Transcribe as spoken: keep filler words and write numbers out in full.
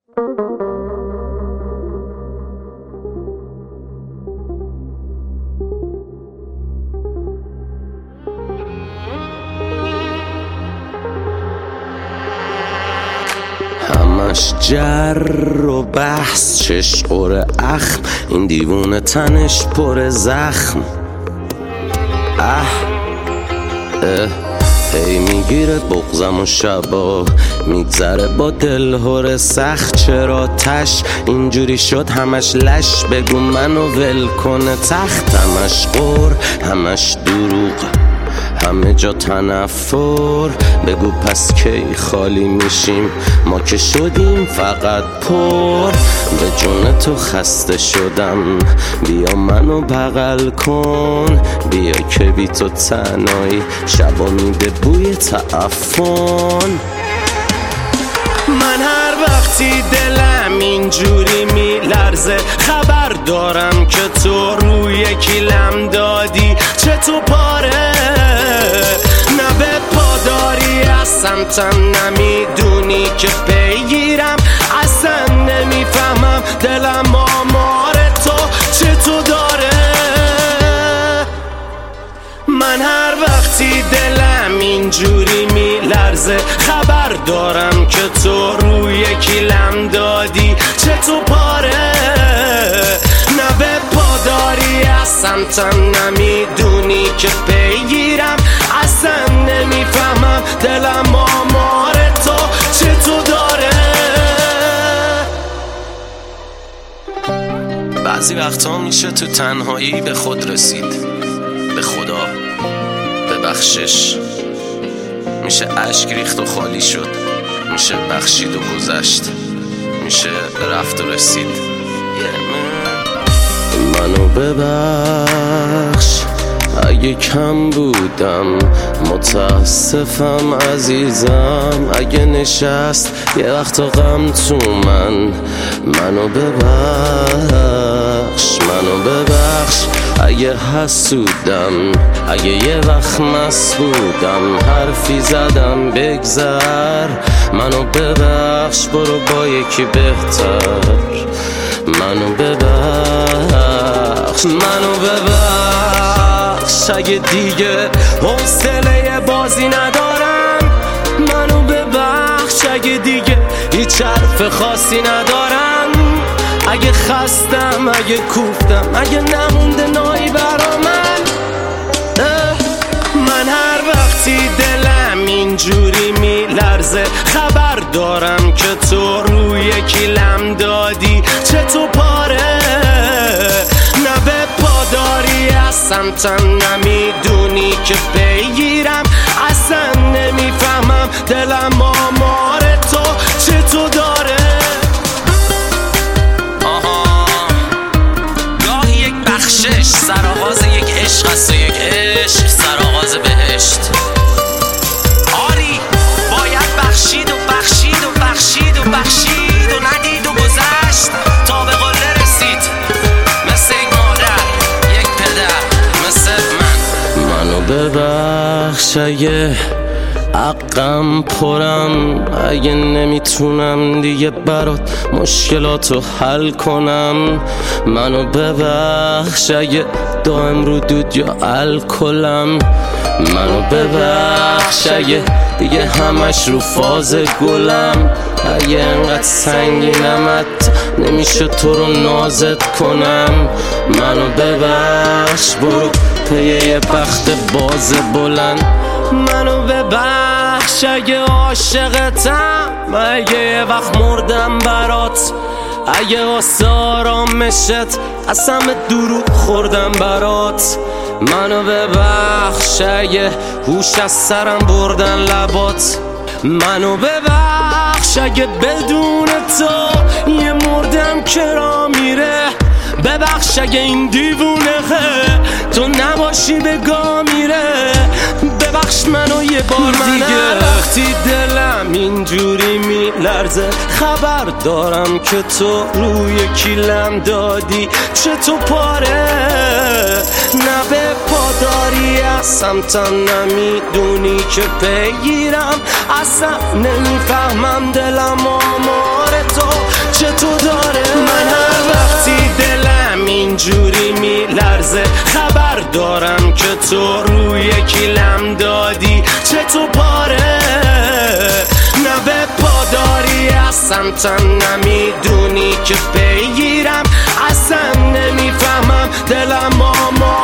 همش جر و بحث، چش قره اخم، این دیوونه تنش پر زخم. اه اه هی میگیره بغزم و شبا میگذره با دلهور سخت. چرا تش اینجوری شد همش لش، بگو منو ول کنه تخت. همش قور همش دروغ، همه جا تنفر. بگو پس کی خالی میشیم، ما که شدیم فقط پر. به جون تو خسته شدم، بیا منو بغل کن. بیا که بی تو تنهایی شبا میده بوی تعفن. من هر وقتی دلم اینجوری میلرزه، خبر دارم که تو روی کیلم دادی. چه تو پاره نه به پاداری از سمتم، نمیدونی که پیگیرم. اصلا نمیفهمم دلم آمار تو چه تو داره. من هر وقتی دلم اینجوری میلرزه، خبر دارم که تو روی کیلم دادی. چه تو پاره نه به پاداری از سمتم، نمیدونی که پیگیرم. اصلا نمیفهمم دلم آمار تو چه تو داره. بعضی وقتا میشه تو تنهایی به خود رسید، به خدا ببخشش. میشه اشک ریخت و خالی شد، میشه بخشید و گذشت، میشه رفت و رسید. منو ببخش اگه کم بودم، متاسفم عزیزم اگه نشست یه وقت غم تو من. منو ببخش منو ببخش اگه حسودم، اگه یه وقت مست بودم حرفی زدم بگذر. منو ببخش برو با یکی بهتر. منو ببخش منو ببخش اگه دیگه حوصله بازی ندارم. منو ببخش اگه دیگه هیچ حرف خاصی ندارم. اگه خستم اگه کوفتم، اگه نمونده نایی برا من. من هر وقتی دلم اینجوری میلرزه، خبر دارم که تو روی کیلم دادی. چه تو پاره نه به پاداری از سمتم، نمیدونی که پیگیرم. اصلا نمیفهمم دلم آمار تو چه تو داره. سرآغاز یک عشق است و یک عشق سرآغاز بهشت. آری باید بخشید و بخشید و بخشید و بخشید و ندید و گذشت تا به قله رسید. مثل یک مادر یک پدر مثل من. منو ببخش اگه حقم پرم، اگه نمیتونم دیگه برات مشکلاتو حل کنم. منو ببخش اگه دائم رو دود یا الکلم. منو ببخش اگه دیگه همش رو فاز گلم. اگه انقدر سنگینم نمیشه تو رو نازت کنم. منو ببخش برو پی یه بخت باز بلند. منو ببخش اگه عاشقتم، اگه یه وقت مردم برات. اگه واسه آرامشت از همه دروغ خوردم برات. منو ببخش اگه هوش از سرم بردن لبات. منو ببخش اگه بدون تو یه مردم کرا میره. ببخش اگه این دیوونه تو نباشی بگا میره. ببخش منو یه بار دیگه. وقتی دلم اینجوری میلرزه، خبر دارم که تو روی کیلم دادی. چه تو پاره نه به پاداری از سمتم، نمیدونی که پیگیرم. اصلا نمیفهمم دلم آمار تو تو روی کیلم دادی چه تو پاره نه به پاداری از سمتم نمیدونی که بگیرم اصلا نمیفهمم دلم آما